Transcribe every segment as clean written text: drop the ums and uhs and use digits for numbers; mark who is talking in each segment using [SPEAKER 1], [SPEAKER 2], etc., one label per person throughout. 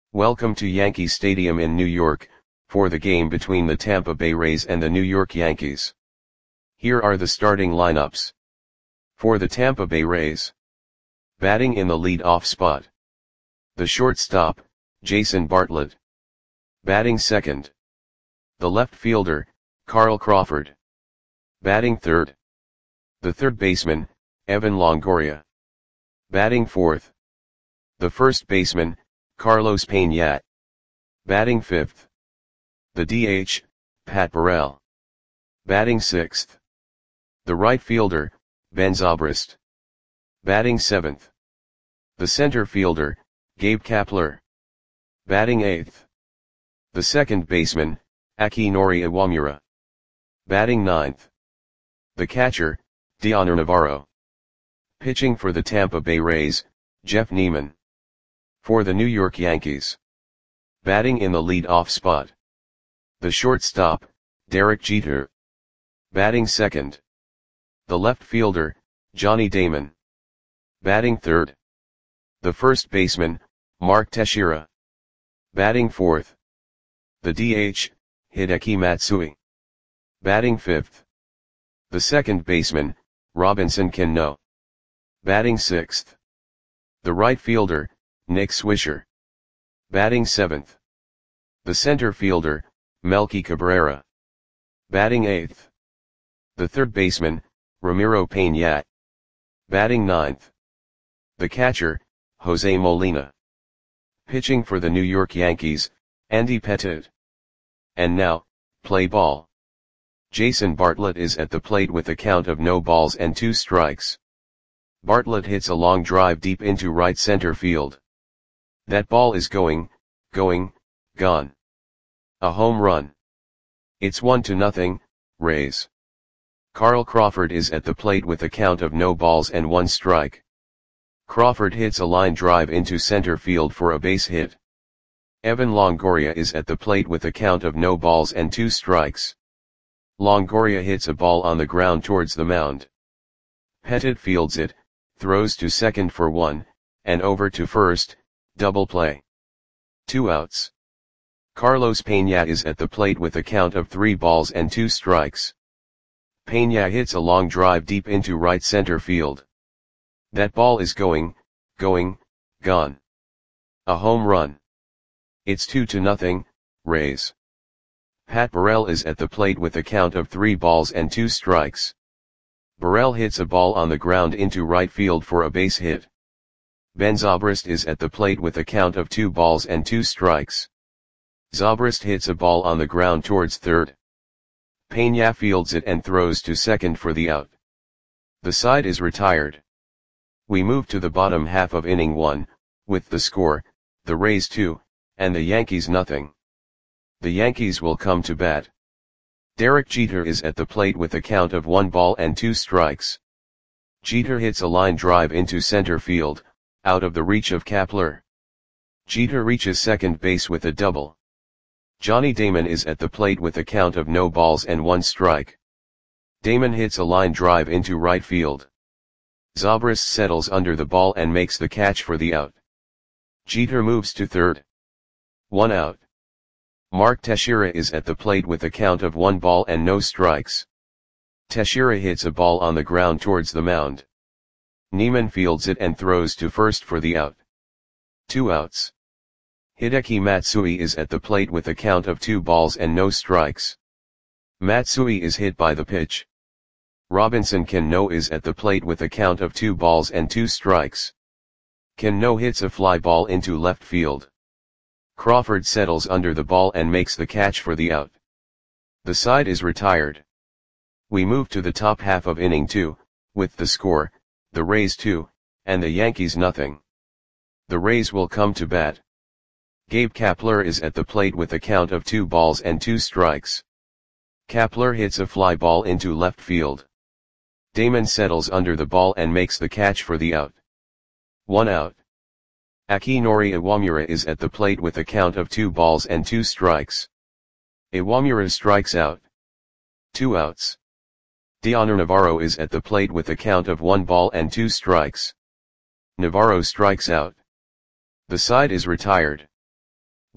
[SPEAKER 1] Welcome to Yankee Stadium in New York, for the game between the Tampa Bay Rays and the New York Yankees. Here are the starting lineups. For the Tampa Bay Rays. Batting in the lead-off spot. The shortstop, Jason Bartlett. Batting second. The left fielder, Carl Crawford. Batting third. The third baseman, Evan Longoria. Batting fourth. The first baseman, Carlos Pena. Batting fifth. The DH, Pat Burrell. Batting sixth. The right fielder, Ben Zobrist. Batting seventh. The center fielder, Gabe Kapler. Batting eighth. The second baseman, Akinori Iwamura. Batting ninth. The catcher, Dioner Navarro. Pitching for the Tampa Bay Rays, Jeff Niemann. For the New York Yankees. Batting in the lead-off spot. The shortstop, Derek Jeter. Batting second. The left fielder, Johnny Damon. Batting third. The first baseman, Mark Teixeira. Batting fourth. The DH, Hideki Matsui. Batting fifth. The second baseman, Robinson Cano. Batting sixth. The right fielder, Nick Swisher. Batting seventh. The center fielder, Melky Cabrera. Batting eighth. The third baseman, Ramiro Pena. Batting ninth. The catcher, Jose Molina. Pitching for the New York Yankees, Andy Pettitte. And now, play ball. Jason Bartlett is at the plate with a count of no balls and 2 strikes. Bartlett hits a long drive deep into right center field. That ball is gone. A home run. It's 1-0, Rays. Carl Crawford is at the plate with a count of no balls and 1 strike. Crawford hits a line drive into center field for a base hit. Evan Longoria is at the plate with a count of no balls and 2 strikes. Longoria hits a ball on the ground towards the mound. Pettitte fields it, throws to second for 1, and over to first, double play. 2 outs. Carlos Pena is at the plate with a count of 3 balls and 2 strikes. Pena hits a long drive deep into right center field. That ball is gone. A home run. It's 2-0, Rays. Pat Burrell is at the plate with a count of 3 balls and 2 strikes. Burrell hits a ball on the ground into right field for a base hit. Ben Zobrist is at the plate with a count of 2 balls and 2 strikes. Zobrist hits a ball on the ground towards third. Pena fields it and throws to second for the out. The side is retired. We move to the bottom half of inning 1, with the score, the Rays 2, and the Yankees 0. The Yankees will come to bat. Derek Jeter is at the plate with a count of 1 ball and 2 strikes. Jeter hits a line drive into center field, out of the reach of Kapler. Jeter reaches second base with a double. Johnny Damon is at the plate with a count of no balls and 1 strike. Damon hits a line drive into right field. Zobrist settles under the ball and makes the catch for the out. Jeter moves to third. 1 out. Mark Teixeira is at the plate with a count of 1 ball and no strikes. Teixeira hits a ball on the ground towards the mound. Niemann fields it and throws to first for the out. 2 outs. Hideki Matsui is at the plate with a count of 2 balls and no strikes. Matsui is hit by the pitch. Robinson Cano is at the plate with a count of 2 balls and 2 strikes. Cano hits a fly ball into left field. Crawford settles under the ball and makes the catch for the out. The side is retired. We move to the top half of inning 2, with the score, the Rays 2, and the Yankees 0. The Rays will come to bat. Gabe Kapler is at the plate with a count of 2 balls and 2 strikes. Kapler hits a fly ball into left field. Damon settles under the ball and makes the catch for the out. 1 out. Akinori Iwamura is at the plate with a count of 2 balls and 2 strikes. Iwamura strikes out. 2 outs. Dioner Navarro is at the plate with a count of 1 ball and 2 strikes. Navarro strikes out. The side is retired.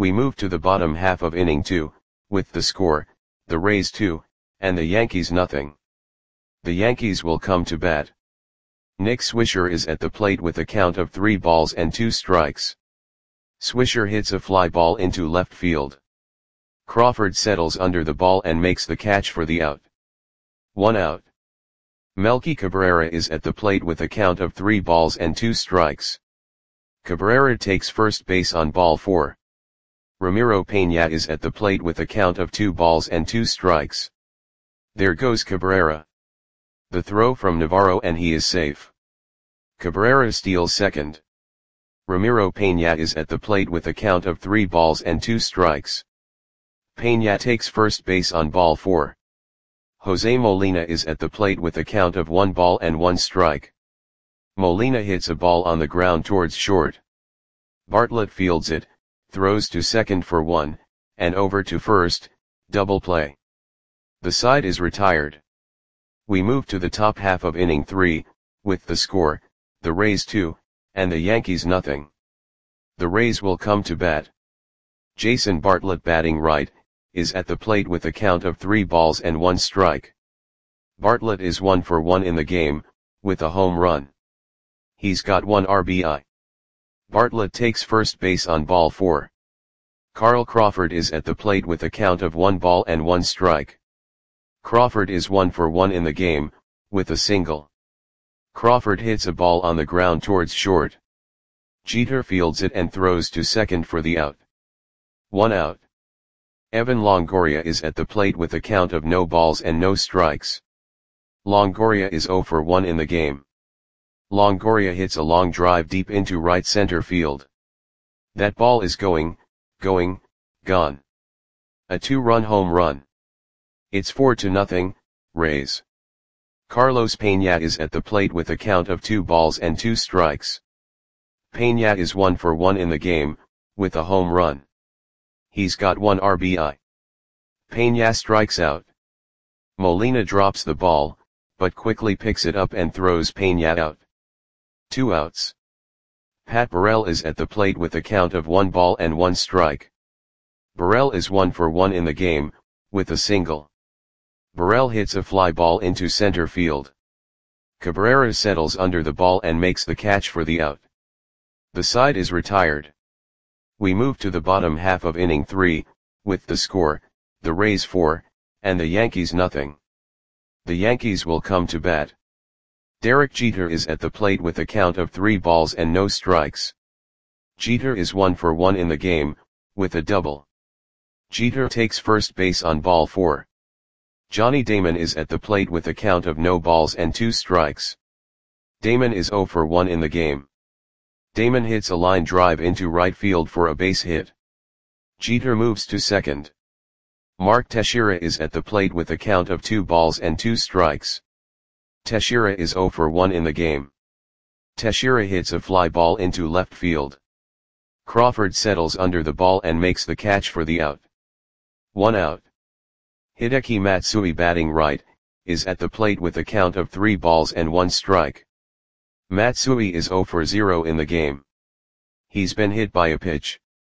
[SPEAKER 1] We move to the bottom half of inning 2, with the score, the Rays 2, and the Yankees nothing. The Yankees will come to bat. Nick Swisher is at the plate with a count of 3 balls and 2 strikes. Swisher hits a fly ball into left field. Crawford settles under the ball and makes the catch for the out. 1 out. Melky Cabrera is at the plate with a count of 3 balls and 2 strikes. Cabrera takes first base on ball 4. Ramiro Peña is at the plate with a count of 2 balls and 2 strikes. There goes Cabrera. The throw from Navarro and he is safe. Cabrera steals second. Ramiro Peña is at the plate with a count of 3 balls and 2 strikes. Peña takes first base on ball 4. Jose Molina is at the plate with a count of 1 ball and 1 strike. Molina hits a ball on the ground towards short. Bartlett fields it, throws to second for 1, and over to first, double play. The side is retired. We move to the top half of inning 3, with the score, the Rays 2, and the Yankees nothing. The Rays will come to bat. Jason Bartlett, batting right, is at the plate with a count of 3 balls and 1 strike. Bartlett is 1 for 1 in the game, with a home run. He's got 1 RBI. Bartlett takes first base on ball 4. Carl Crawford is at the plate with a count of 1 ball and 1 strike. Crawford is 1 for 1 in the game, with a single. Crawford hits a ball on the ground towards short. Jeter fields it and throws to second for the out. 1 out. Evan Longoria is at the plate with a count of no balls and no strikes. Longoria is 0 for 1 in the game. Longoria hits a long drive deep into right center field. That ball is gone. A 2-run home run. It's 4-0, Rays. Carlos Peña is at the plate with a count of 2 balls and 2 strikes. Peña is 1 for 1 in the game, with a home run. He's got 1 RBI. Peña strikes out. Molina drops the ball, but quickly picks it up and throws Peña out. 2 outs. Pat Burrell is at the plate with a count of 1 ball and 1 strike. Burrell is 1 for 1 in the game, with a single. Burrell hits a fly ball into center field. Cabrera settles under the ball and makes the catch for the out. The side is retired. We move to the bottom half of inning 3, with the score, the Rays 4, and the Yankees nothing. The Yankees will come to bat. Derek Jeter is at the plate with a count of 3 balls and no strikes. Jeter is 1 for 1 in the game, with a double. Jeter takes first base on ball 4. Johnny Damon is at the plate with a count of no balls and 2 strikes. Damon is 0 for 1 in the game. Damon hits a line drive into right field for a base hit. Jeter moves to second. Mark Teixeira is at the plate with a count of 2 balls and 2 strikes. Teixeira is 0 for 1 in the game. Teixeira hits a fly ball into left field. Crawford settles under the ball and makes the catch for the out. 1 out. Hideki Matsui, batting right, is at the plate with a count of 3 balls and 1 strike. Matsui is 0 for 0 in the game. He's been hit by a pitch.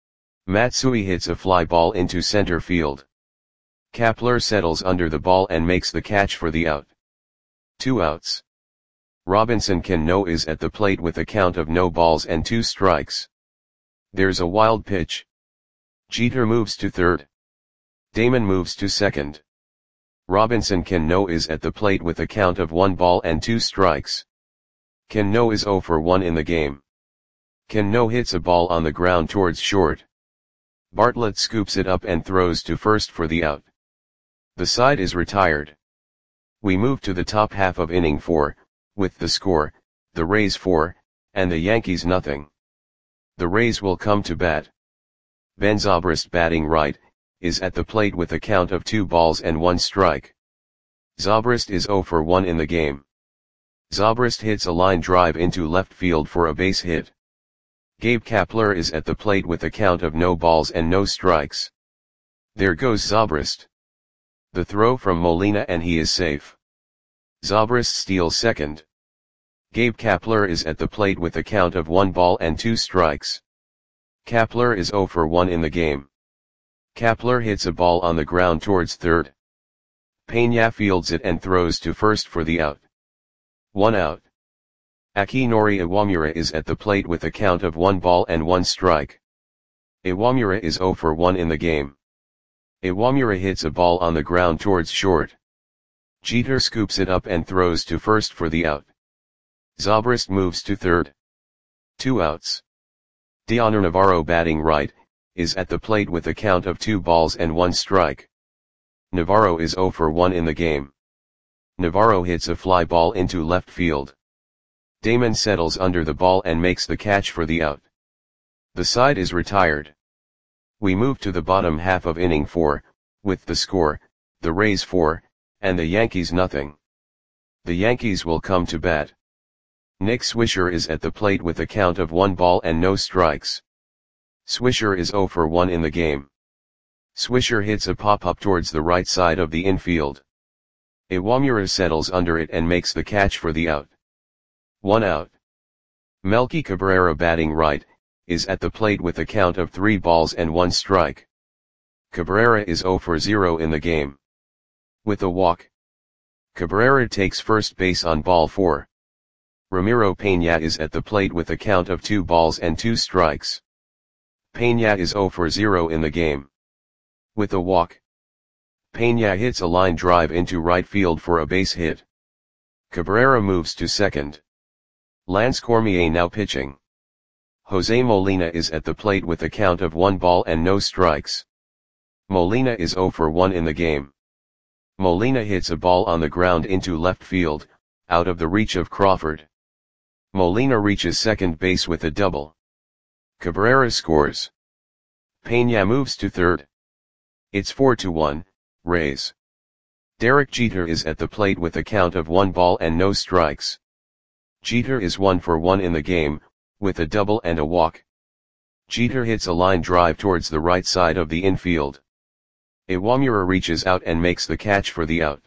[SPEAKER 1] Matsui hits a fly ball into center field. Kapler settles under the ball and makes the catch for the out. 2 outs. Robinson Cano is at the plate with a count of no balls and 2 strikes. There's a wild pitch. Jeter moves to third. Damon moves to second. Robinson Cano is at the plate with a count of 1 ball and 2 strikes. Cano is 0 for 1 in the game. Cano hits a ball on the ground towards short. Bartlett scoops it up and throws to first for the out. The side is retired. We move to the top half of inning 4, with the score, the Rays 4, and the Yankees nothing. The Rays will come to bat. Ben Zobrist, batting right, is at the plate with a count of 2 balls and 1 strike. Zobrist is 0 for 1 in the game. Zobrist hits a line drive into left field for a base hit. Gabe Kapler is at the plate with a count of no balls and no strikes. There goes Zobrist. The throw from Molina and he is safe. Zobrist steals second. Gabe Kapler is at the plate with a count of 1 ball and 2 strikes. Kapler is 0 for 1 in the game. Kapler hits a ball on the ground towards third. Peña fields it and throws to first for the out. 1 out. Akinori Iwamura is at the plate with a count of 1 ball and 1 strike. Iwamura is 0 for 1 in the game. Iwamura hits a ball on the ground towards short. Jeter scoops it up and throws to first for the out. Zobrist moves to third. 2 outs. Dioner Navarro, batting right, is at the plate with a count of 2 balls and 1 strike. Navarro is 0 for 1 in the game. Navarro hits a fly ball into left field. Damon settles under the ball and makes the catch for the out. The side is retired. We move to the bottom half of inning 4, with the score, the Rays 4, and the Yankees nothing. The Yankees will come to bat. Nick Swisher is at the plate with a count of 1 ball and no strikes. Swisher is 0 for 1 in the game. Swisher hits a pop-up towards the right side of the infield. Iwamura settles under it and makes the catch for the out. 1 out. Melky Cabrera, batting right, is at the plate with a count of 3 balls and 1 strike. Cabrera is 0 for 0 in the game. With a walk, Cabrera takes first base on ball 4. Ramiro Peña is at the plate with a count of 2 balls and 2 strikes. Peña is 0 for 0 in the game. With a walk, Peña hits a line drive into right field for a base hit. Cabrera moves to second. Lance Cormier now pitching. Jose Molina is at the plate with a count of 1 ball and no strikes. Molina is 0 for 1 in the game. Molina hits a ball on the ground into left field, out of the reach of Crawford. Molina reaches second base with a double. Cabrera scores. Peña moves to third. It's 4-1, Rays. Derek Jeter is at the plate with a count of 1 ball and no strikes. Jeter is 1 for 1 in the game, with a double and a walk. Jeter hits a line drive towards the right side of the infield. Iwamura reaches out and makes the catch for the out.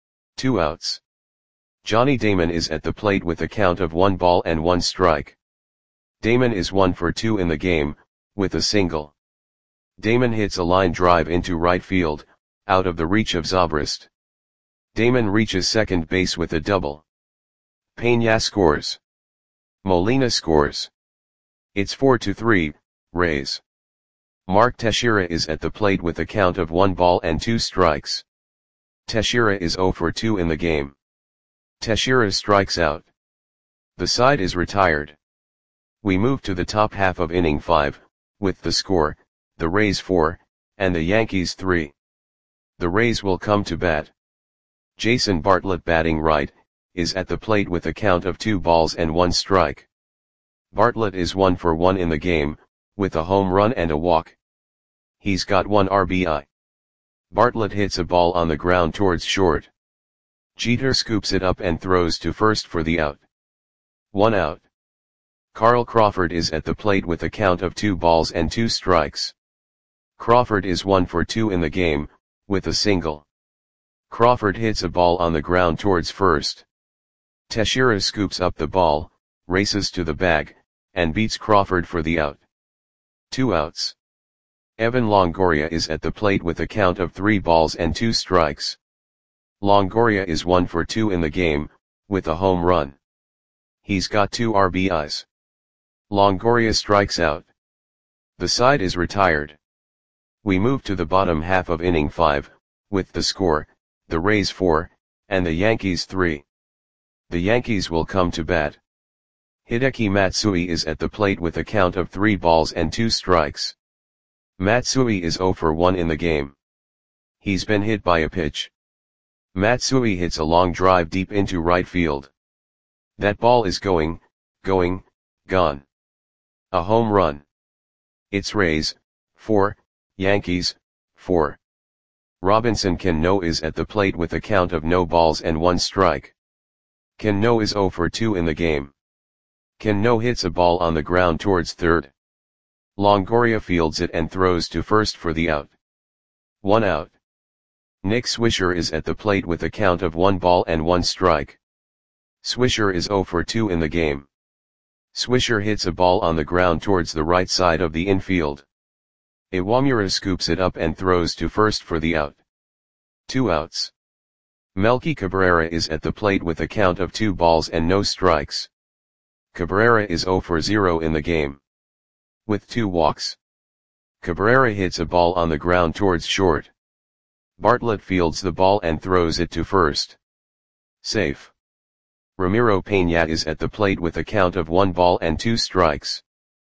[SPEAKER 1] 2 outs. Johnny Damon is at the plate with a count of 1 ball and 1 strike. Damon is 1 for 2 in the game, with a single. Damon hits a line drive into right field, out of the reach of Zobrist. Damon reaches second base with a double. Peña scores. Molina scores. It's 4-3, Rays. Mark Teixeira is at the plate with a count of 1 ball and 2 strikes. Teixeira is 0 for 2 in the game. Teixeira strikes out. The side is retired. We move to the top half of inning 5, with the score, the Rays 4, and the Yankees 3. The Rays will come to bat. Jason Bartlett, batting right, is at the plate with a count of 2 balls and 1 strike. Bartlett is 1 for 1 in the game, with a home run and a walk. He's got 1 RBI. Bartlett hits a ball on the ground towards short. Jeter scoops it up and throws to first for the out. 1 out. Carl Crawford is at the plate with a count of 2 balls and 2 strikes. Crawford is 1 for 2 in the game, with a single. Crawford hits a ball on the ground towards first. Teixeira scoops up the ball, races to the bag, and beats Crawford for the out. 2 outs. Evan Longoria is at the plate with a count of 3 balls and 2 strikes. Longoria is 1 for 2 in the game, with a home run. He's got 2 RBIs. Longoria strikes out. The side is retired. We move to the bottom half of inning 5, with the score, the Rays 4, and the Yankees 3. The Yankees will come to bat. Hideki Matsui is at the plate with a count of 3 balls and 2 strikes. Matsui is 0 for 1 in the game. He's been hit by a pitch. Matsui hits a long drive deep into right field. That ball is going, gone. A home run. It's Rays 4, Yankees 4. Robinson Cano is at the plate with a count of no balls and 1 strike. Cano is 0 for 2 in the game. Cano hits a ball on the ground towards third. Longoria fields it and throws to first for the out. 1 out. Nick Swisher is at the plate with a count of 1 ball and 1 strike. Swisher is 0 for 2 in the game. Swisher hits a ball on the ground towards the right side of the infield. Iwamura scoops it up and throws to first for the out. 2 outs. Melky Cabrera is at the plate with a count of 2 balls and no strikes. Cabrera is 0 for 0 in the game. With 2 walks. Cabrera hits a ball on the ground towards short. Bartlett fields the ball and throws it to first. Safe. Ramiro Peña is at the plate with a count of 1 ball and 2 strikes.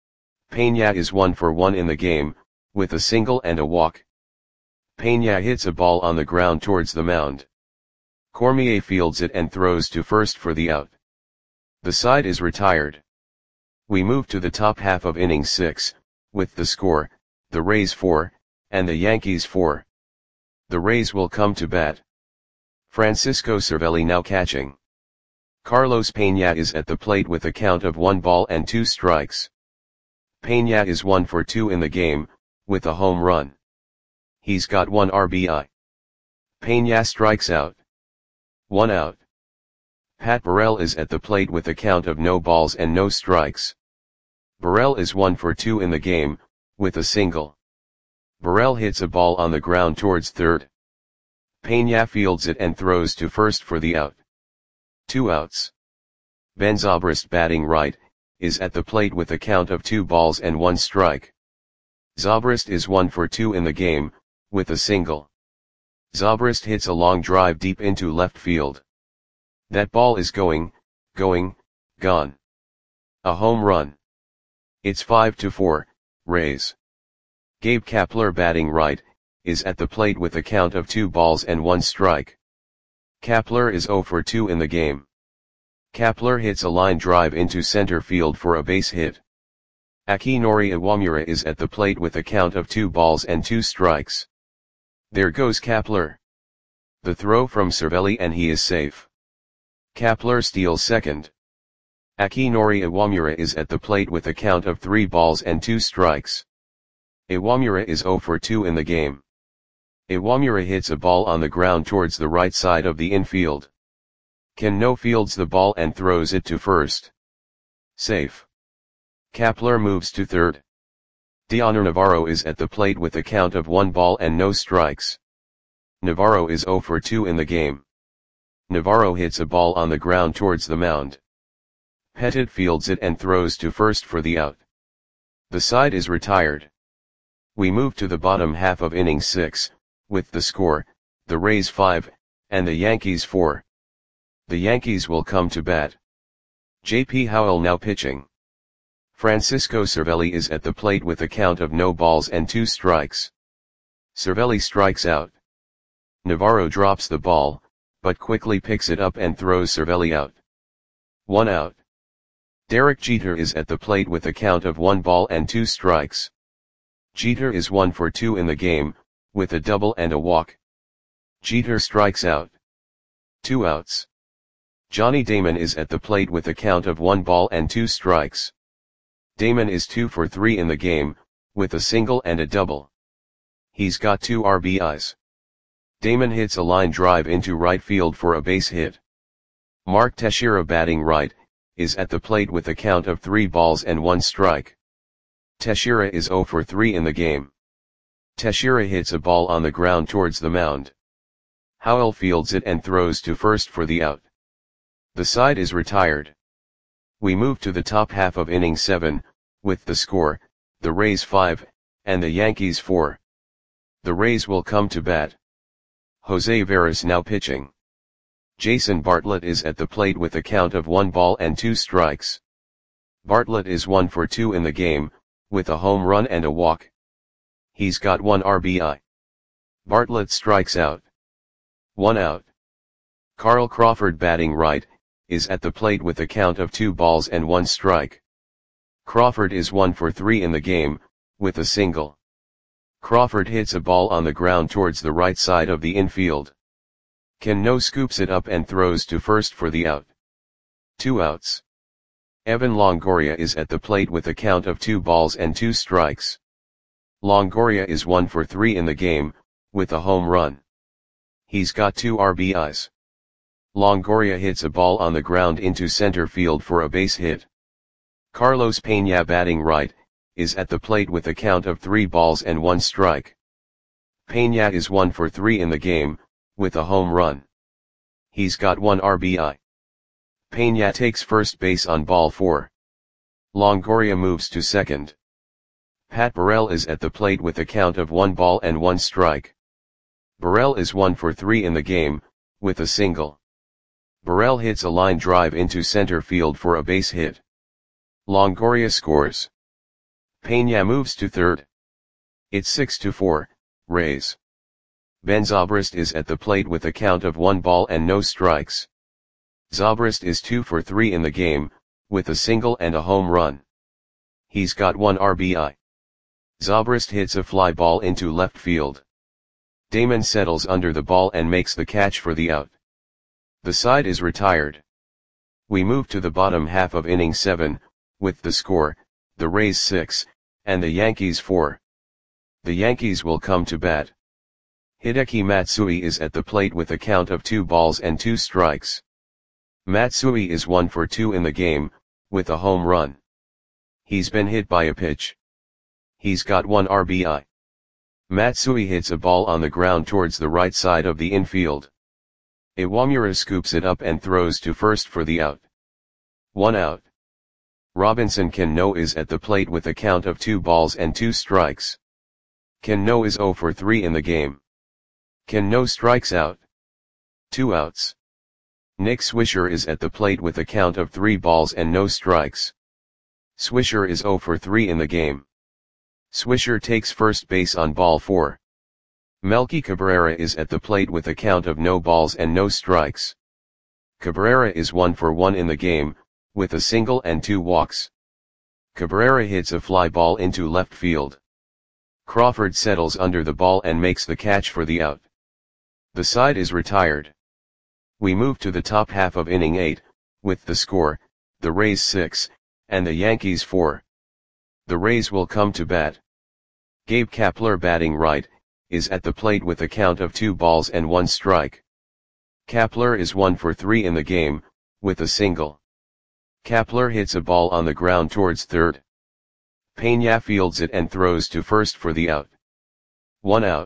[SPEAKER 1] Peña is 1 for 1 in the game, with a single and a walk. Peña hits a ball on the ground towards the mound. Cormier fields it and throws to first for the out. The side is retired. We move to the top half of inning 6, with the score, the Rays 4, and the Yankees 4. The Rays will come to bat. Francisco Cervelli now catching. Carlos Peña is at the plate with a count of 1 ball and 2 strikes. Peña is 1 for 2 in the game, with a home run. He's got 1 RBI. Peña strikes out. 1 out. Pat Burrell is at the plate with a count of no balls and no strikes. Burrell is 1 for 2 in the game, with a single. Burrell hits a ball on the ground towards third. Peña fields it and throws to first for the out. 2 outs. Ben Zobrist batting right, is at the plate with a count of 2 balls and 1 strike. Zobrist is 1 for 2 in the game, with a single. Zobrist hits a long drive deep into left field. That ball is going, gone. A home run. It's 5-4, Rays. Gabe Kapler batting right, is at the plate with a count of 2 balls and 1 strike. Kapler is 0 for 2 in the game. Kapler hits a line drive into center field for a base hit. Akinori Iwamura is at the plate with a count of 2 balls and 2 strikes. There goes Kapler. The throw from Cervelli and he is safe. Kapler steals second. Akinori Iwamura is at the plate with a count of 3 balls and 2 strikes. Iwamura is 0 for 2 in the game. Iwamura hits a ball on the ground towards the right side of the infield. Cano fields the ball and throws it to first. Safe. Kapler moves to third. Dioner Navarro is at the plate with a count of 1 ball and no strikes. Navarro is 0 for 2 in the game. Navarro hits a ball on the ground towards the mound. Pettit fields it and throws to first for the out. The side is retired. We move to the bottom half of inning 6, with the score, the Rays 5, and the Yankees 4. The Yankees will come to bat. J.P. Howell now pitching. Francisco Cervelli is at the plate with a count of no balls and 2 strikes. Cervelli strikes out. Navarro drops the ball, but quickly picks it up and throws Cervelli out. 1 out. Derek Jeter is at the plate with a count of 1 ball and 2 strikes. Jeter is 1 for 2 in the game, with a double and a walk. Jeter strikes out. 2 outs. Johnny Damon is at the plate with a count of 1 ball and 2 strikes. Damon is 2 for 3 in the game, with a single and a double. He's got 2 RBIs. Damon hits a line drive into right field for a base hit. Mark Teixeira batting right, is at the plate with a count of 3 balls and 1 strike. Teixeira is 0 for 3 in the game. Teixeira hits a ball on the ground towards the mound. Howell fields it and throws to first for the out. The side is retired. We move to the top half of inning 7, with the score, the Rays 5, and the Yankees 4. The Rays will come to bat. Jose Veras now pitching. Jason Bartlett is at the plate with a count of 1 ball and 2 strikes. Bartlett is 1 for 2 in the game, with a home run and a walk. He's got 1 RBI. Bartlett strikes out. 1 out. Carl Crawford batting right, is at the plate with a count of 2 balls and 1 strike. Crawford is 1 for 3 in the game, with a single. Crawford hits a ball on the ground towards the right side of the infield. Cano scoops it up and throws to first for the out. 2 outs. Evan Longoria is at the plate with a count of 2 balls and 2 strikes. Longoria is 1 for 3 in the game, with a home run. He's got 2 RBIs. Longoria hits a ball on the ground into center field for a base hit. Carlos Peña batting right, is at the plate with a count of 3 balls and 1 strike. Peña is 1 for 3 in the game, with a home run. He's got 1 RBI. Peña takes first base on ball 4. Longoria moves to second. Pat Burrell is at the plate with a count of 1 ball and 1 strike. Burrell is 1 for 3 in the game, with a single. Burrell hits a line drive into center field for a base hit. Longoria scores. Peña moves to third. It's 6-4, Rays. Ben Zobrist is at the plate with a count of 1 ball and no strikes. Zobrist is 2 for 3 in the game, with a single and a home run. He's got 1 RBI. Zobrist hits a fly ball into left field. Damon settles under the ball and makes the catch for the out. The side is retired. We move to the bottom half of inning 7, with the score, the Rays 6, and the Yankees 4. The Yankees will come to bat. Hideki Matsui is at the plate with a count of 2 balls and 2 strikes. Matsui is 1 for 2 in the game, with a home run. He's been hit by a pitch. He's got 1 RBI. Matsui hits a ball on the ground towards the right side of the infield. Iwamura scoops it up and throws to first for the out. 1 out. Robinson Cano is at the plate with a count of 2 balls and 2 strikes. Cano is 0 for 3 in the game. Cano strikes out. 2 outs. Nick Swisher is at the plate with a count of 3 balls and no strikes. Swisher is 0 for 3 in the game. Swisher takes first base on ball 4. Melky Cabrera is at the plate with a count of no balls and no strikes. Cabrera is 1 for 1 in the game, with a single and 2 walks. Cabrera hits a fly ball into left field. Crawford settles under the ball and makes the catch for the out. The side is retired. We move to the top half of inning 8, with the score, the Rays 6, and the Yankees 4. The Rays will come to bat. Gabe Kapler batting right, is at the plate with a count of 2 balls and 1 strike. Kapler is 1 for 3 in the game, with a single. Kapler hits a ball on the ground towards third. Peña fields it and throws to first for the out. 1 out.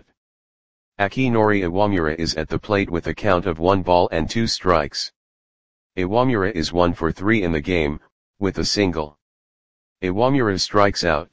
[SPEAKER 1] Akinori Iwamura is at the plate with a count of 1 ball and 2 strikes. Iwamura is 1 for 3 in the game, with a single. Iwamura strikes out.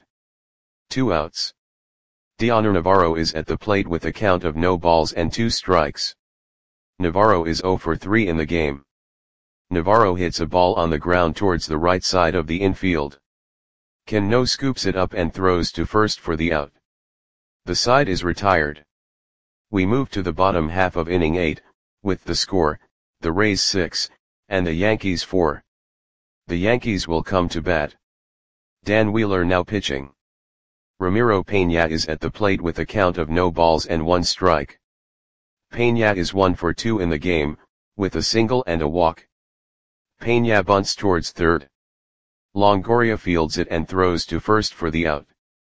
[SPEAKER 1] 2 outs. Dioner Navarro is at the plate with a count of no balls and 2 strikes. Navarro is 0 for 3 in the game. Navarro hits a ball on the ground towards the right side of the infield. Cano scoops it up and throws to first for the out. The side is retired. We move to the bottom half of inning 8, with the score, the Rays 6, and the Yankees 4. The Yankees will come to bat. Dan Wheeler now pitching. Ramiro Peña is at the plate with a count of no balls and 1 strike. Peña is 1 for 2 in the game, with a single and a walk. Peña bunts towards third. Longoria fields it and throws to first for the out.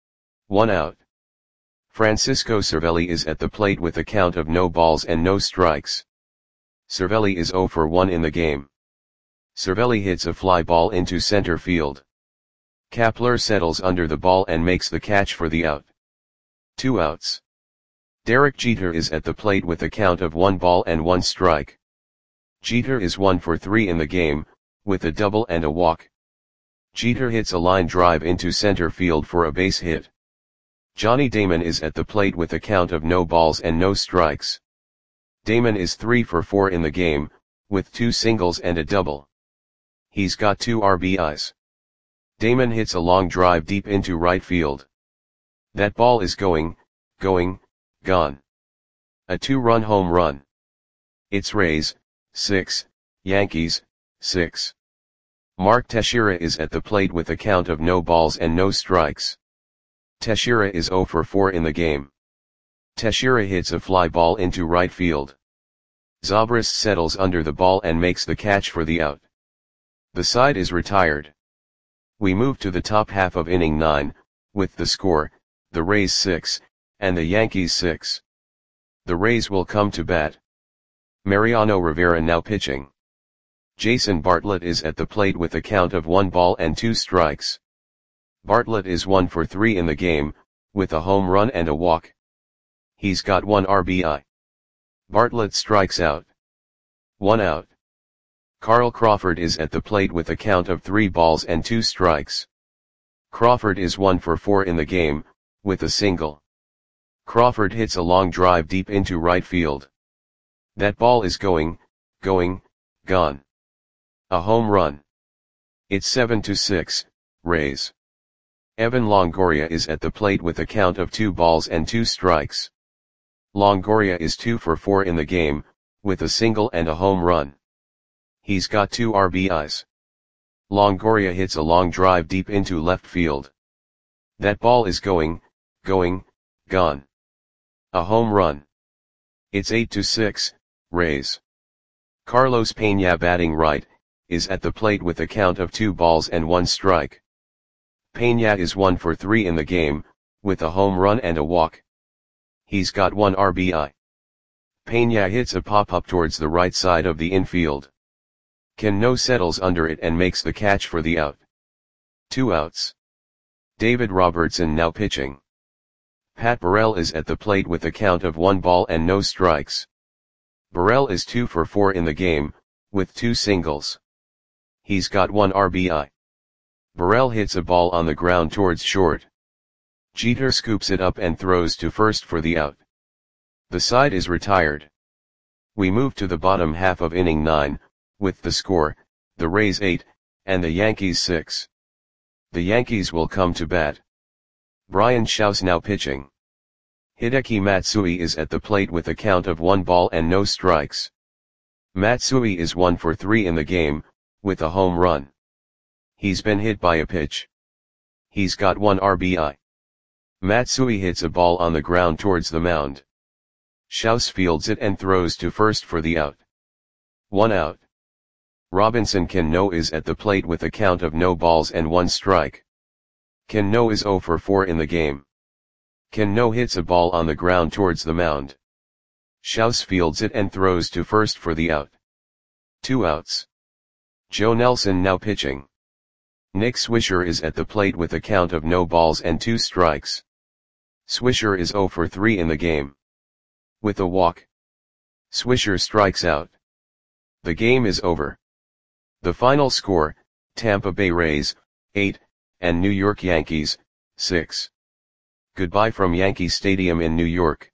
[SPEAKER 1] 1 out. Francisco Cervelli is at the plate with a count of no balls and no strikes. Cervelli is 0 for 1 in the game. Cervelli hits a fly ball into center field. Kapler settles under the ball and makes the catch for the out. 2 outs. Derek Jeter is at the plate with a count of 1 ball and 1 strike. Jeter is 1 for 3 in the game, with a double and a walk. Jeter hits a line drive into center field for a base hit. Johnny Damon is at the plate with a count of no balls and no strikes. Damon is 3 for 4 in the game, with 2 singles and a double. He's got 2 RBIs. Damon hits a long drive deep into right field. That ball is gone. A 2-run home run. It's Rays, 6, Yankees, 6. Mark Teixeira is at the plate with a count of no balls and no strikes. Teixeira is 0 for 4 in the game. Teixeira hits a fly ball into right field. Zobrist settles under the ball and makes the catch for the out. The side is retired. We move to the top half of inning 9, with the score, the Rays 6, and the Yankees 6. The Rays will come to bat. Mariano Rivera now pitching. Jason Bartlett is at the plate with a count of 1 ball and 2 strikes. Bartlett is 1 for 3 in the game, with a home run and a walk. He's got 1 RBI. Bartlett strikes out. 1 out. Carl Crawford is at the plate with a count of 3 balls and 2 strikes. Crawford is 1 for 4 in the game, with a single. Crawford hits a long drive deep into right field. That ball is going, gone. A home run. It's 7-6, Rays. Evan Longoria is at the plate with a count of 2 balls and 2 strikes. Longoria is 2 for 4 in the game, with a single and a home run. He's got 2 RBIs. Longoria hits a long drive deep into left field. That ball is going, gone. A home run. It's 8-6, Rays. Carlos Peña, batting right, is at the plate with a count of 2 balls and 1 strike. Peña is 1 for 3 in the game, with a home run and a walk. He's got 1 RBI. Peña hits a pop-up towards the right side of the infield. Cano settles under it and makes the catch for the out. 2 outs. David Robertson now pitching. Pat Burrell is at the plate with a count of 1 ball and no strikes. Burrell is 2 for 4 in the game, with 2 singles. He's got 1 RBI. Burrell hits a ball on the ground towards short. Jeter scoops it up and throws to first for the out. The side is retired. We move to the bottom half of inning 9, with the score, the Rays 8, and the Yankees 6. The Yankees will come to bat. Brian Shouse now pitching. Hideki Matsui is at the plate with a count of 1 ball and no strikes. Matsui is 1 for 3 in the game, with a home run. He's been hit by a pitch. He's got 1 RBI. Matsui hits a ball on the ground towards the mound. Shouse fields it and throws to first for the out. 1 out. Robinson Cano is at the plate with a count of no balls and 1 strike. Cano is 0 for 4 in the game. Cano hits a ball on the ground towards the mound. Shouse fields it and throws to first for the out. 2 outs. Joe Nelson now pitching. Nick Swisher is at the plate with a count of no balls and 2 strikes. Swisher is 0 for 3 in the game. With a walk. Swisher strikes out. The game is over. The final score, Tampa Bay Rays, 8, and New York Yankees, 6. Goodbye from Yankee Stadium in New York.